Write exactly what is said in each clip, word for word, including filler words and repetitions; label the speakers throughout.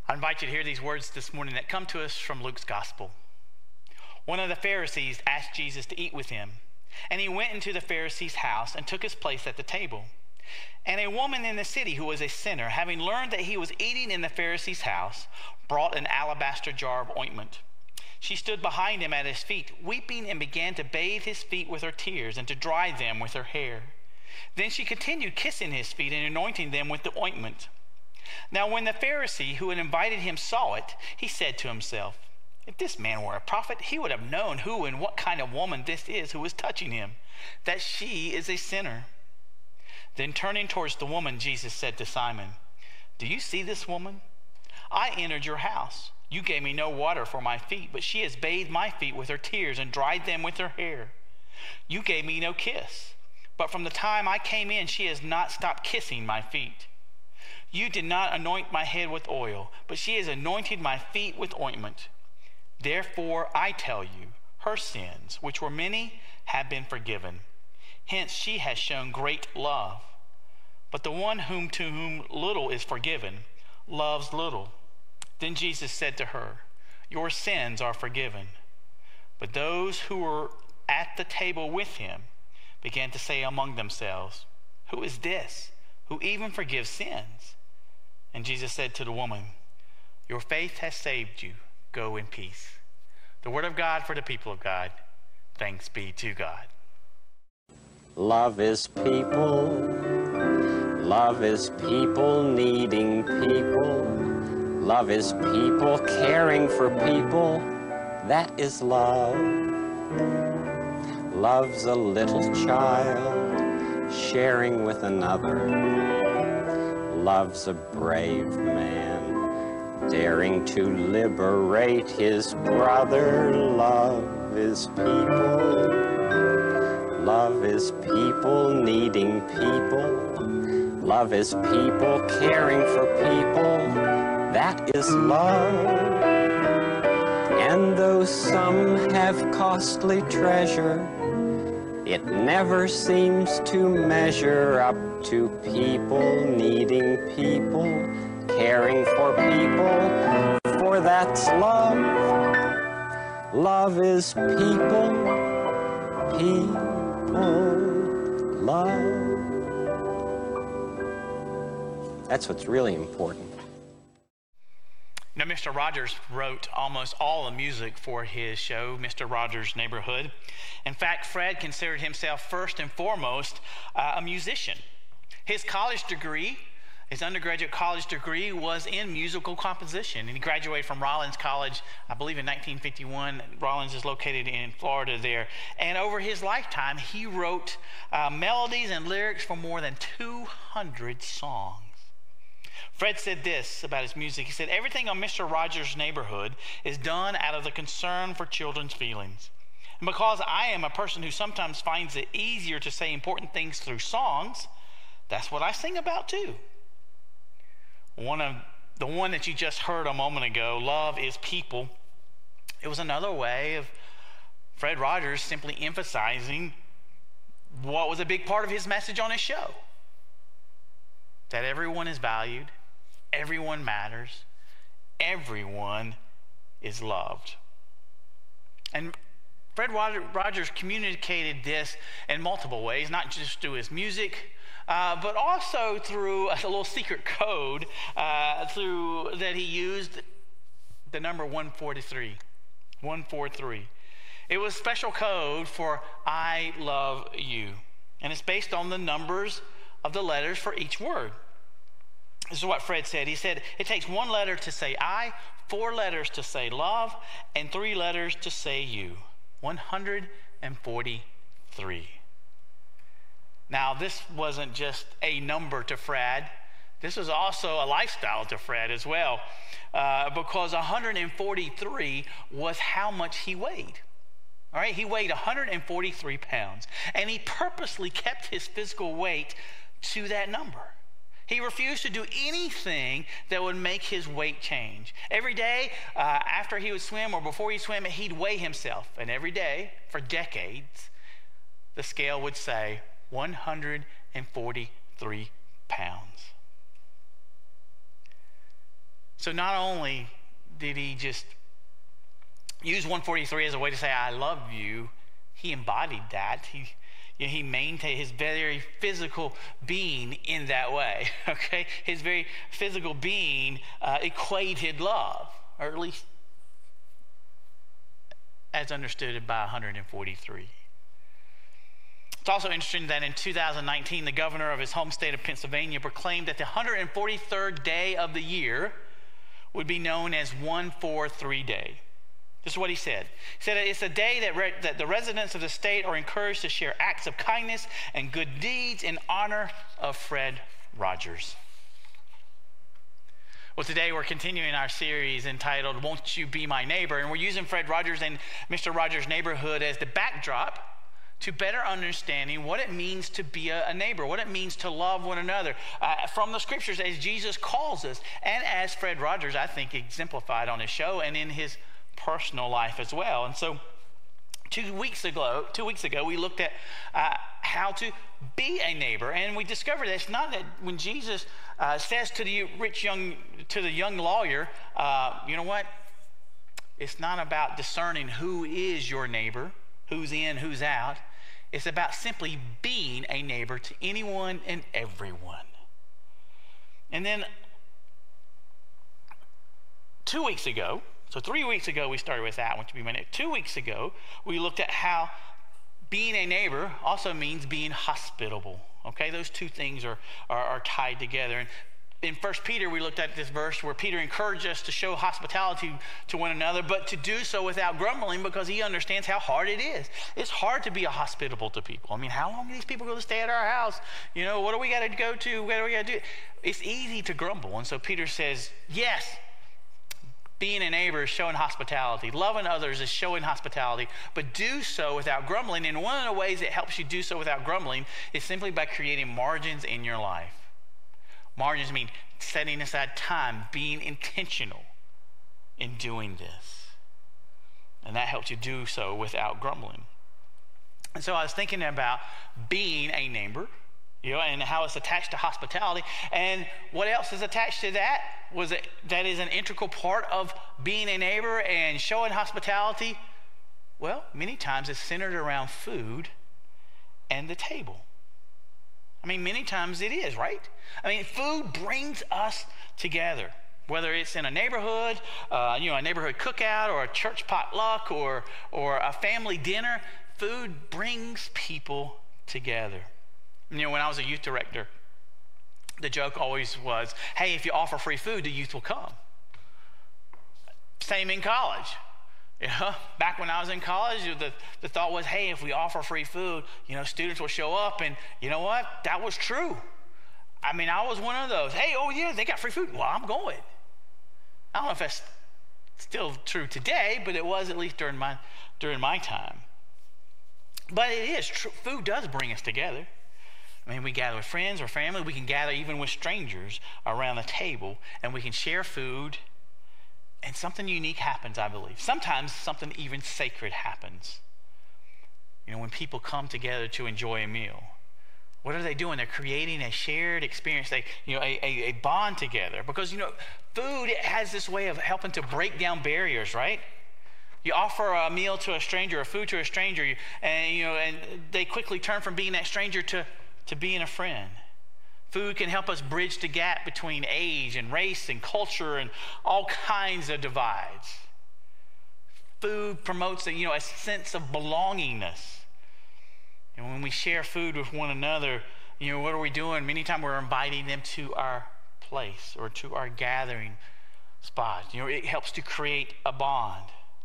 Speaker 1: I invite you to hear these words this morning that come to us from Luke's gospel. One of the Pharisees asked Jesus to eat with him, and he went into the Pharisee's house and took his place at the table. And a woman in the city who was a sinner, having learned that he was eating in the Pharisee's house, brought an alabaster jar of ointment. She stood behind him at his feet, weeping, and began to bathe his feet with her tears and to dry them with her hair. Then she continued kissing his feet and anointing them with the ointment. Now when the Pharisee who had invited him saw it, he said to himself, "If this man were a prophet, he would have known who and what kind of woman this is who is touching him, that she is a sinner." Then turning towards the woman, Jesus said to Simon, "Do you see this woman? I entered your house. You gave me no water for my feet, but she has bathed my feet with her tears and dried them with her hair. You gave me no kiss, but from the time I came in, she has not stopped kissing my feet. You did not anoint my head with oil, but she has anointed my feet with ointment. Therefore, I tell you, her sins, which were many, have been forgiven. Hence, she has shown great love. But the one whom to whom little is forgiven loves little." Then Jesus said to her, "Your sins are forgiven." But those who were at the table with him began to say among themselves, "Who is this who even forgives sins?" And Jesus said to the woman, "Your faith has saved you. Go in peace." The word of God for the people of God. Thanks be to God.
Speaker 2: Love is people. Love is people needing people. Love is people caring for people. That is love. Love's a little child sharing with another. Love's a brave man daring to liberate his brother. Love is people. Love is people needing people. Love is people caring for people. That is love. And though some have costly treasure, it never seems to measure up to people needing people, caring for people, for that's love. Love is people, people, love. That's what's really important.
Speaker 1: Now, Mister Rogers wrote almost all the music for his show, Mister Rogers' Neighborhood. In fact, Fred considered himself first and foremost uh, a musician. His college degree, his undergraduate college degree, was in musical composition. And he graduated from Rollins College, I believe in nineteen fifty-one. Rollins is located in Florida there. And over his lifetime, he wrote uh, melodies and lyrics for more than two hundred songs. Fred said this about his music. He said, "Everything on Mister Rogers' Neighborhood is done out of the concern for children's feelings. And because I am a person who sometimes finds it easier to say important things through songs, that's what I sing about too." One of the one that you just heard a moment ago, "Love is People," it was another way of Fred Rogers simply emphasizing what was a big part of his message on his show. That everyone is valued, everyone matters, everyone is loved. And Fred Rogers communicated this in multiple ways, not just through his music, uh, but also through a little secret code uh, through that he used, the number one forty-three. one forty-three. It was special code for "I love you." And it's based on the numbers of the letters for each word. This is what Fred said. He said, it takes one letter to say "I," four letters to say "love," and three letters to say "you." one hundred forty-three. Now, this wasn't just a number to Fred. This was also a lifestyle to Fred as well, uh, because one hundred forty-three was how much he weighed. All right, he weighed one hundred forty-three pounds, and he purposely kept his physical weight to that number. He refused to do anything that would make his weight change. Every day uh, after he would swim or before he swam, he'd weigh himself. And every day for decades, the scale would say one hundred forty-three pounds. So not only did he just use one forty-three as a way to say, I love you, he embodied that. He, you know, he maintained his very physical being in that way, okay? His very physical being uh, equated love, or at least as understood by one forty-three. It's also interesting that in two thousand nineteen, the governor of his home state of Pennsylvania proclaimed that the one hundred forty-third day of the year would be known as one forty-three Day. This is what he said. He said it's a day that, re- that the residents of the state are encouraged to share acts of kindness and good deeds in honor of Fred Rogers. Well, today we're continuing our series entitled, Won't You Be My Neighbor? And we're using Fred Rogers and Mister Rogers' Neighborhood as the backdrop to better understanding what it means to be a, a neighbor, what it means to love one another uh, from the scriptures as Jesus calls us, and as Fred Rogers, I think, exemplified on his show and in his personal life as well. And so two weeks ago, two weeks ago, we looked at uh, how to be a neighbor, and we discovered that it's not that when Jesus uh, says to the rich young, to the young lawyer, uh, you know what? It's not about discerning who is your neighbor, who's in, who's out. It's about simply being a neighbor to anyone and everyone. And then two weeks ago, so three weeks ago we started with that, want to be my neighbor. Two weeks ago, we looked at how being a neighbor also means being hospitable. Okay, those two things are, are, are tied together. And in First Peter, we looked at this verse where Peter encouraged us to show hospitality to one another, but to do so without grumbling, because he understands how hard it is. It's hard to be a hospitable to people. I mean, how long are these people going to stay at our house? You know, what do we got to go to? What do we got to do? It's easy to grumble. And so Peter says, yes, being a neighbor is showing hospitality. Loving others is showing hospitality, but do so without grumbling. And one of the ways it helps you do so without grumbling is simply by creating margins in your life. Margins mean setting aside time, being intentional in doing this. And that helps you do so without grumbling. And so I was thinking about being a neighbor, you know, and how it's attached to hospitality. And what else is attached to that? Was it that is an integral part of being a neighbor and showing hospitality? Well, many times it's centered around food and the table. I mean, many times it is, right? I mean, food brings us together, whether it's in a neighborhood, uh, you know, a neighborhood cookout or a church potluck or, or a family dinner. Food brings people together. You know, when I was a youth director, the joke always was, hey, if you offer free food, the youth will come. Same in college. You know, back when I was in college, the, the thought was, hey, if we offer free food, you know, students will show up. And you know what? That was true. I mean, I was one of those. Hey, oh yeah, they got free food. Well, I'm going. I don't know if that's still true today, but it was at least during my during my time. But it is true. Food does bring us together. I mean, we gather with friends or family. We can gather even with strangers around the table, and we can share food. And something unique happens, I believe. Sometimes something even sacred happens. You know, when people come together to enjoy a meal, what are they doing? They're creating a shared experience, they, you know, a, a, a bond together. Because, you know, food has this way of helping to break down barriers, right? You offer a meal to a stranger, or food to a stranger, and, you know, and they quickly turn from being that stranger to, to being a friend. Food can help us bridge the gap between age and race and culture and all kinds of divides. Food promotes a, you know, a sense of belongingness. And when we share food with one another, you know, what are we doing? Many times we're inviting them to our place or to our gathering spot. You know, it helps to create a bond.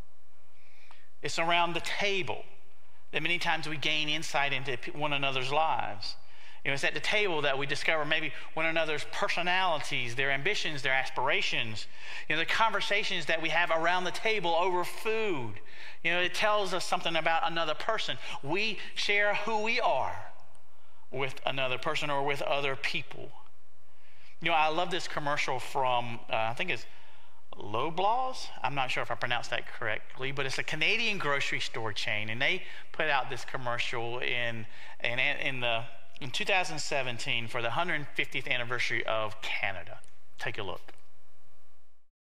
Speaker 1: It's around the table that many times we gain insight into one another's lives. You know, it's at the table that we discover maybe one another's personalities, their ambitions, their aspirations. You know, the conversations that we have around the table over food. You know, it tells us something about another person. We share who we are with another person or with other people. You know, I love this commercial from, uh, I think it's Loblaws. I'm not sure if I pronounced that correctly, but it's a Canadian grocery store chain, and they put out this commercial in in, in the in two thousand seventeen for the one hundred fiftieth anniversary of Canada. Take a look.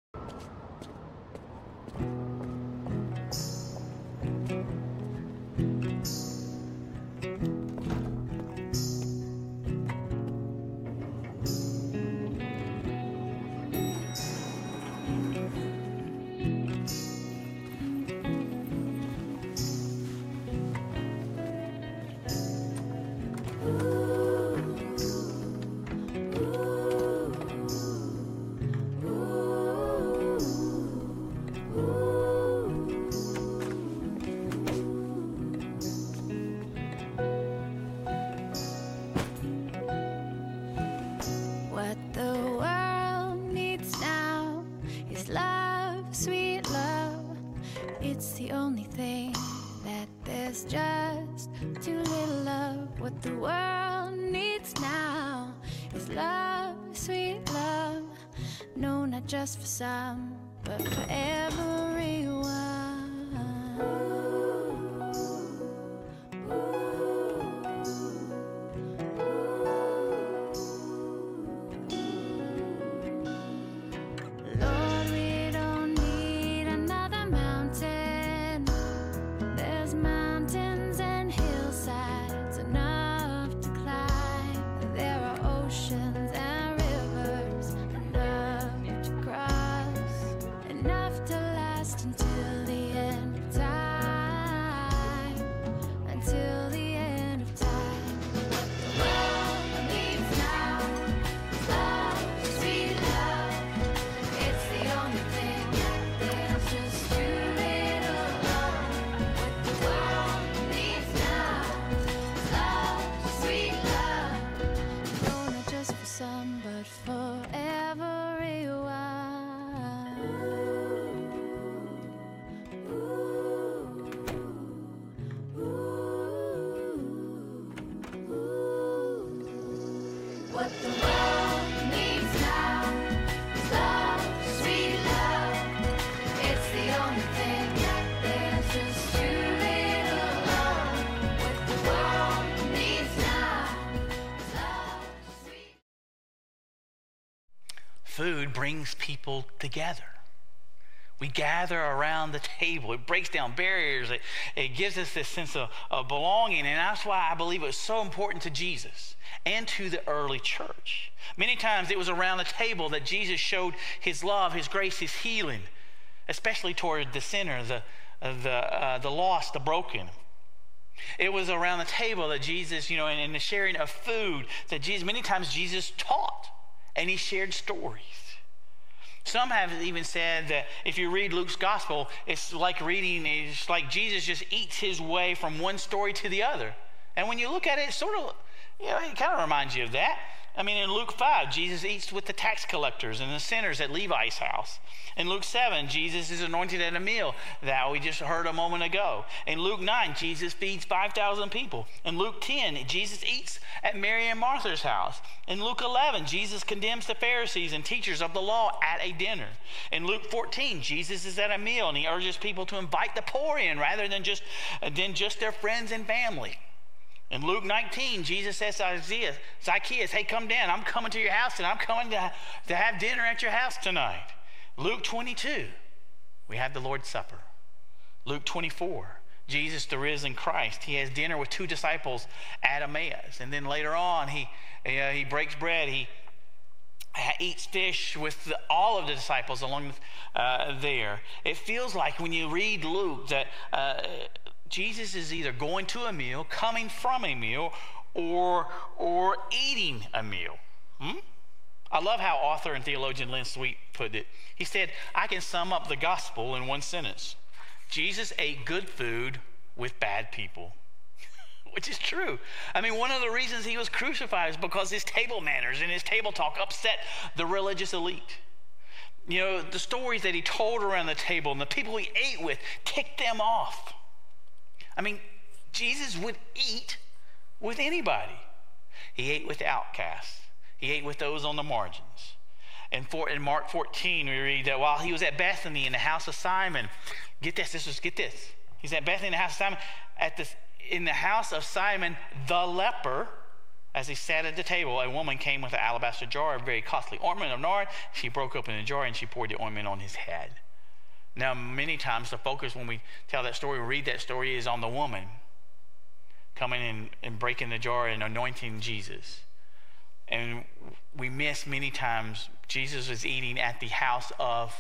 Speaker 3: It's the only thing that there's just too little of. What the world needs now is love, sweet love. No, not just for some, but for everyone.
Speaker 1: Food brings people together. We gather around the table. It breaks down barriers. It, it gives us this sense of, of belonging. And that's why I believe it was so important to Jesus and to the early church. Many times it was around the table that Jesus showed his love, his grace, his healing, especially toward the sinner, the, the, uh, the lost, the broken. It was around the table that Jesus, you know, in, in the sharing of food, that Jesus, many times Jesus taught and he shared stories. Some have even said that if you read Luke's gospel, it's like reading, it's like Jesus just eats his way from one story to the other. And when you look at it, it sort of, you know, it kind of reminds you of that. I mean, in Luke five, Jesus eats with the tax collectors and the sinners at Levi's house. In Luke seven, Jesus is anointed at a meal that we just heard a moment ago. In Luke nine, Jesus feeds five thousand people. In Luke ten, Jesus eats at Mary and Martha's house. In Luke eleven, Jesus condemns the Pharisees and teachers of the law at a dinner. In Luke fourteen, Jesus is at a meal and he urges people to invite the poor in rather than just, than just their friends and family. In Luke nineteen, Jesus says to Isaiah, Zacchaeus, hey, come down. I'm coming to your house and I'm coming to, to have dinner at your house tonight. Luke twenty-two, we have the Lord's Supper. Luke twenty-four, Jesus, the risen Christ, he has dinner with two disciples at Emmaus. And then later on, he, uh, he breaks bread. He eats fish with the, all of the disciples along uh, there. It feels like when you read Luke that uh, Jesus is either going to a meal, coming from a meal, or, or eating a meal. Hmm? I love how author and theologian Lynn Sweet put it. He said, I can sum up the gospel in one sentence. Jesus ate good food with bad people. Which is true. I mean, one of the reasons he was crucified is because his table manners and his table talk upset the religious elite. You know, the stories that he told around the table and the people he ate with ticked them off. I mean, Jesus would eat with anybody. He ate with the outcasts. He ate with those on the margins. And for, in Mark fourteen, we read that while he was at Bethany in the house of Simon, get this, this was, get this. He's at Bethany in the house of Simon, at the, in the house of Simon the leper, as he sat at the table, a woman came with an alabaster jar of very costly ointment of nard. She broke open the jar and she poured the ointment on his head. Now, many times the focus when we tell that story, we read that story, is on the woman coming in and breaking the jar and anointing Jesus. And we miss many times Jesus was eating at the house of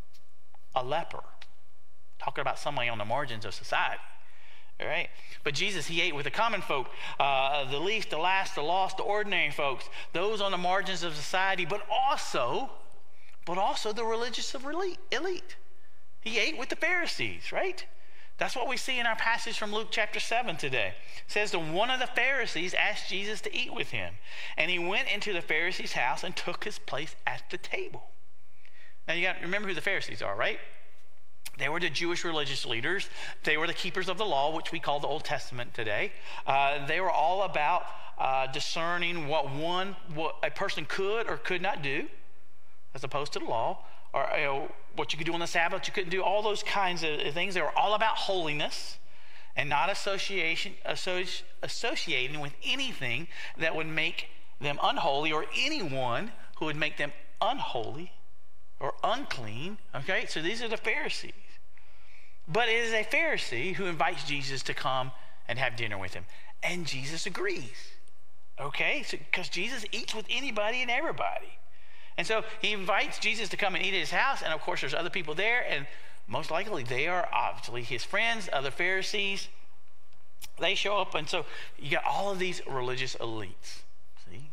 Speaker 1: a leper. Talking about somebody on the margins of society. All right? But Jesus, he ate with the common folk, uh, the least, the last, the lost, the ordinary folks, those on the margins of society, but also, but also the religious elite. He ate with the Pharisees, right? That's what we see in our passage from Luke chapter seven today. It says that one of the Pharisees asked Jesus to eat with him. And he went into the Pharisee's house and took his place at the table. Now you got to remember who the Pharisees are, right? They were the Jewish religious leaders. They were the keepers of the law, which we call the Old Testament today. Uh, they were all about uh, discerning what one, what a person could or could not do, as opposed to the law, or you know, what you could do on the Sabbath, you couldn't do, all those kinds of things. They were all about holiness and not association, associ, associating with anything that would make them unholy, or anyone who would make them unholy or unclean. Okay, so these are the Pharisees. But it is a Pharisee who invites Jesus to come and have dinner with him. And Jesus agrees. Okay, so because Jesus eats with anybody and everybody. And so he invites Jesus to come and eat at his house. And of course, there's other people there. And most likely they are obviously his friends, other Pharisees. They show up. And so you got all of these religious elites. See?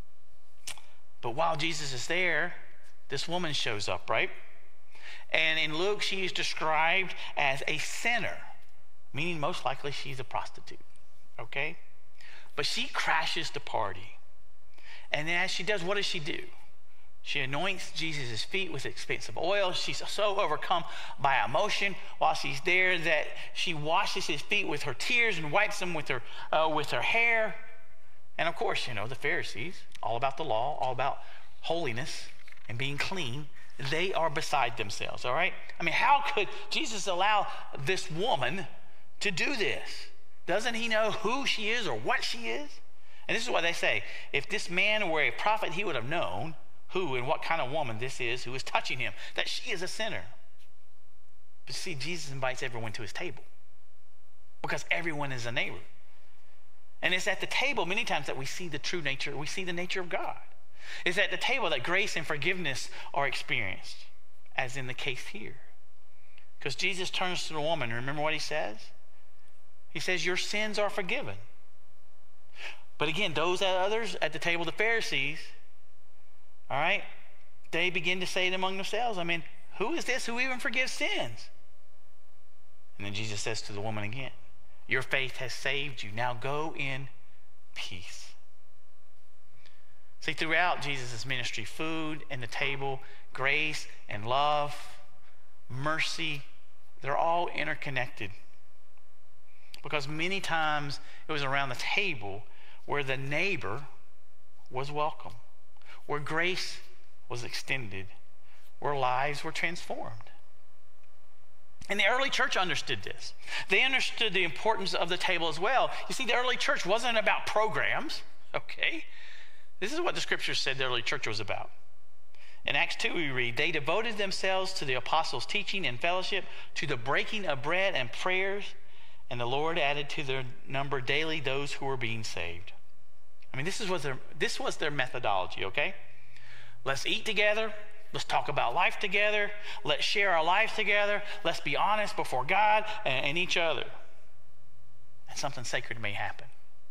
Speaker 1: But while Jesus is there, this woman shows up, right? And in Luke, she is described as a sinner, meaning most likely she's a prostitute, okay? But she crashes the party. And as she does, what does she do? She anoints Jesus' feet with expensive oil. She's so overcome by emotion while she's there that she washes his feet with her tears and wipes them with her, uh, with her hair. And of course, you know, the Pharisees, all about the law, all about holiness and being clean, they are beside themselves, all right? I mean, how could Jesus allow this woman to do this? Doesn't he know who she is or what she is? And this is what they say. If this man were a prophet, he would have known who and what kind of woman this is who is touching him, that she is a sinner. But see, Jesus invites everyone to his table because everyone is a neighbor. And it's at the table many times that we see the true nature, we see the nature of God. It's at the table that grace and forgiveness are experienced, as in the case here. Because Jesus turns to the woman, and remember what he says? He says, your sins are forgiven. But again, those others at the table, the Pharisees, all right, they begin to say it among themselves. I mean, who is this who even forgives sins? And then Jesus says to the woman again, your faith has saved you. Now go in peace. See, throughout Jesus' ministry, food and the table, grace and love, mercy, they're all interconnected. Because many times it was around the table where the neighbor was welcome, where grace was extended, where lives were transformed. And the early church understood this. They understood the importance of the table as well. You see, the early church wasn't about programs, okay? This is what the scriptures said the early church was about. In Acts two, we read, they devoted themselves to the apostles' teaching and fellowship, to the breaking of bread and prayers, and the Lord added to their number daily those who were being saved. I mean, this is what their, this was their methodology, okay? Let's eat together. Let's talk about life together. Let's share our lives together. Let's be honest before God and, and each other. And something sacred may happen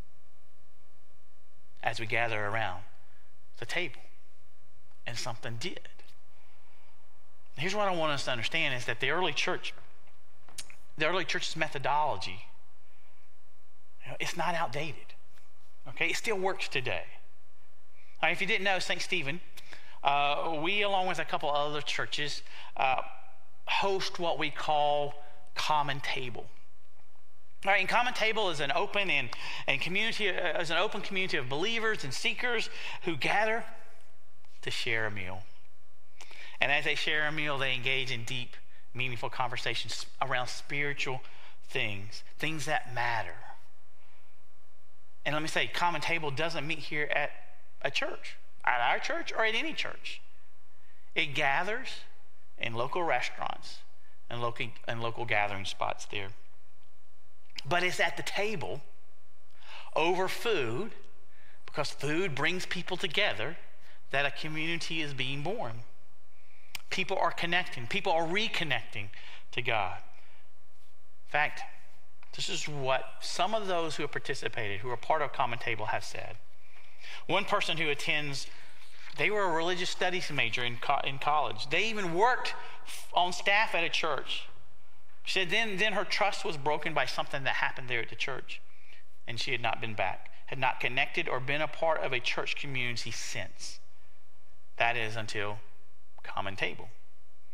Speaker 1: as we gather around the table. And something did. Here's what I want us to understand is that the early church, the early church's methodology, you know, it's not outdated. Okay, it still works today. All right, if you didn't know, Saint Stephen, uh, we, along with a couple other churches, uh, host what we call Common Table. All right, and Common Table is an open and, and community, uh, is an open community of believers and seekers who gather to share a meal. And as they share a meal, they engage in deep, meaningful conversations around spiritual things, things that matter. And let me say, Common Table doesn't meet here at a church, at our church or at any church. It gathers in local restaurants and local, and local gathering spots there. But it's at the table over food, because food brings people together, that a community is being born. People are connecting. People are reconnecting to God. In fact, this is what some of those who have participated, who are part of Common Table, have said. One person who attends, they were a religious studies major in, co- in college. They even worked on staff at a church. She said then, then her trust was broken by something that happened there at the church, and she had not been back, had not connected or been a part of a church community since. That is until Common Table.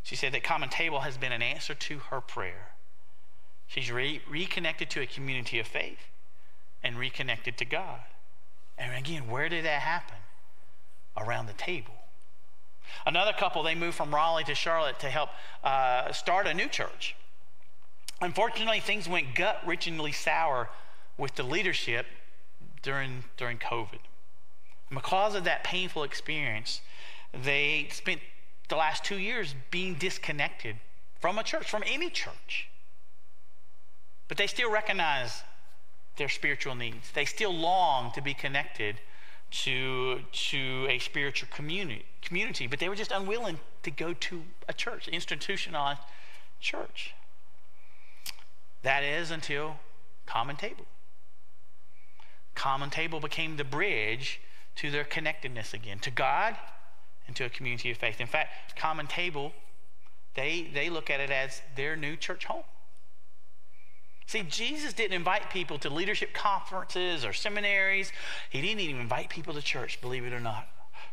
Speaker 1: She said that Common Table has been an answer to her prayer. She's re- reconnected to a community of faith and reconnected to God. And again, where did that happen? Around the table. Another couple, they moved from Raleigh to Charlotte to help uh, start a new church. Unfortunately, things went gut-wrenchingly sour with the leadership during, during COVID. And because of that painful experience, they spent the last two years being disconnected from a church, from any church. But they still recognize their spiritual needs. They still long to be connected to, to a spiritual community, community, but they were just unwilling to go to a church, institutionalized church. That is until Common Table. Common Table became the bridge to their connectedness again, to God and to a community of faith. In fact, Common Table, they, they look at it as their new church home. See, Jesus didn't invite people to leadership conferences or seminaries. He didn't even invite people to church, believe it or not.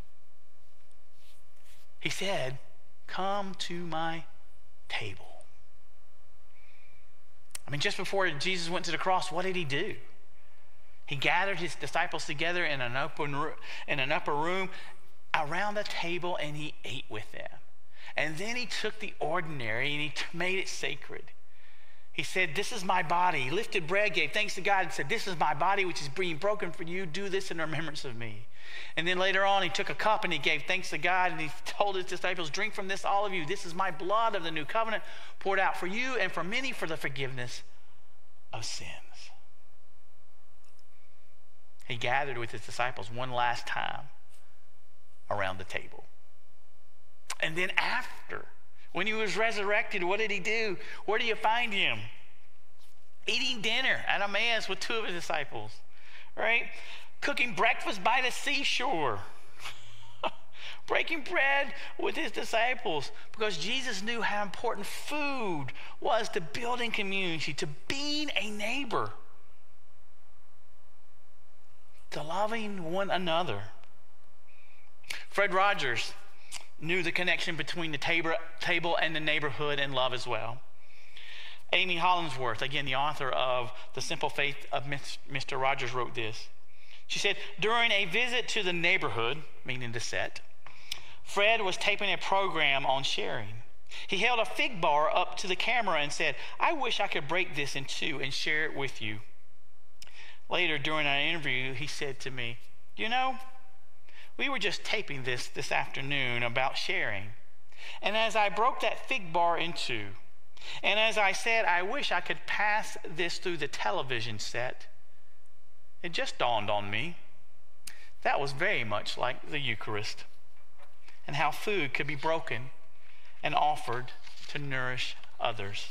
Speaker 1: He said, come to my table. I mean, just before Jesus went to the cross, what did he do? He gathered his disciples together in an open room, in an upper room around the table, and he ate with them. And then he took the ordinary and he t- made it sacred. He said, this is my body. He lifted bread, gave thanks to God, and said, this is my body which is being broken for you. Do this in remembrance of me. And then later on, he took a cup and he gave thanks to God, and he told his disciples, drink from this, all of you. This is my blood of the new covenant, poured out for you and for many for the forgiveness of sins. He gathered with his disciples one last time around the table. And then after, when he was resurrected, what did he do? Where do you find him? Eating dinner at Emmaus with two of his disciples, right? Cooking breakfast by the seashore. Breaking bread with his disciples, because Jesus knew how important food was to building community, to being a neighbor, to loving one another. Fred Rogers knew the connection between the table, table and the neighborhood and love as well. Amy Hollingsworth, again, the author of The Simple Faith of Mister Rogers, wrote this. She said, during a visit to the neighborhood, meaning the set, Fred was taping a program on sharing. He held a fig bar up to the camera and said, I wish I could break this in two and share it with you. Later, during our interview, he said to me, you know, we were just taping this this afternoon about sharing. And as I broke that fig bar in two, and as I said, I wish I could pass this through the television set, it just dawned on me that was very much like the Eucharist, and how food could be broken and offered to nourish others.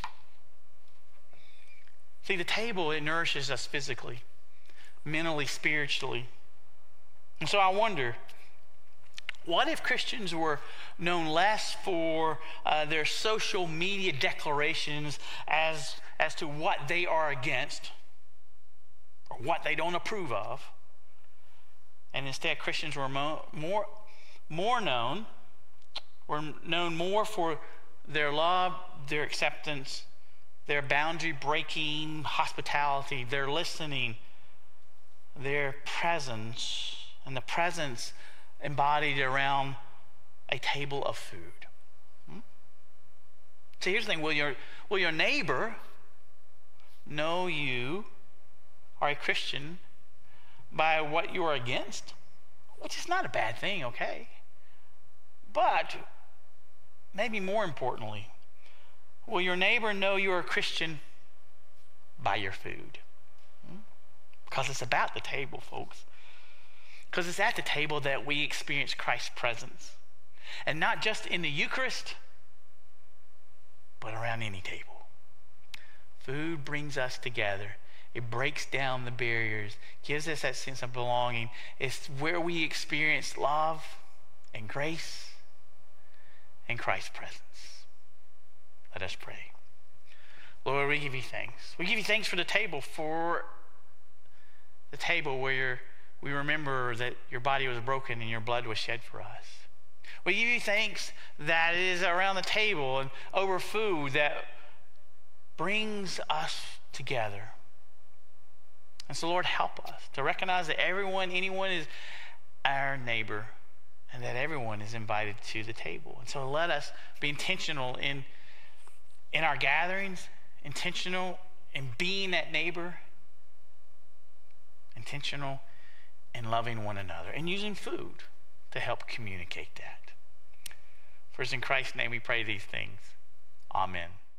Speaker 1: See, the table, it nourishes us physically, mentally, spiritually. And so I wonder, what if Christians were known less for uh, their social media declarations as, as to what they are against or what they don't approve of, and instead Christians were mo- more, more known, were known more for their love, their acceptance, their boundary-breaking hospitality, their listening, their presence, and the presence embodied around a table of food. Hmm? So here's the thing, will your, will your neighbor know you are a Christian by what you are against? Which is not a bad thing, okay? But maybe more importantly, will your neighbor know you're a Christian by your food? Hmm? Because it's about the table, folks. Because it's at the table that we experience Christ's presence. And not just in the Eucharist, but around any table. Food brings us together. It breaks down the barriers, gives us that sense of belonging. It's where we experience love and grace and Christ's presence. Let us pray. Lord, we give you thanks. We give you thanks for the table, for the table where you're we remember that your body was broken and your blood was shed for us. We give you thanks that it is around the table and over food that brings us together. And so, Lord, help us to recognize that everyone, anyone is our neighbor, and that everyone is invited to the table. And so let us be intentional in, in our gatherings, intentional in being that neighbor, intentional in loving one another, and using food to help communicate that. For it's in Christ's name we pray these things. Amen.